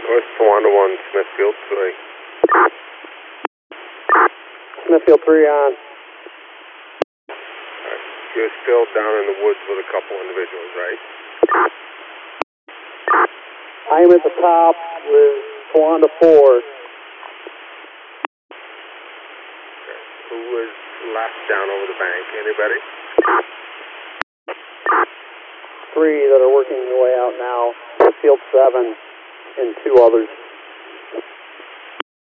North Tawanda 1, Smithfield 3. Smithfield 3 on. You're still down in the woods with a couple individuals, right? I am at the top with Tawanda 4. Who was left down over the bank? Anybody? 3 that are working their way out now. Smithfield 7 and 2 others.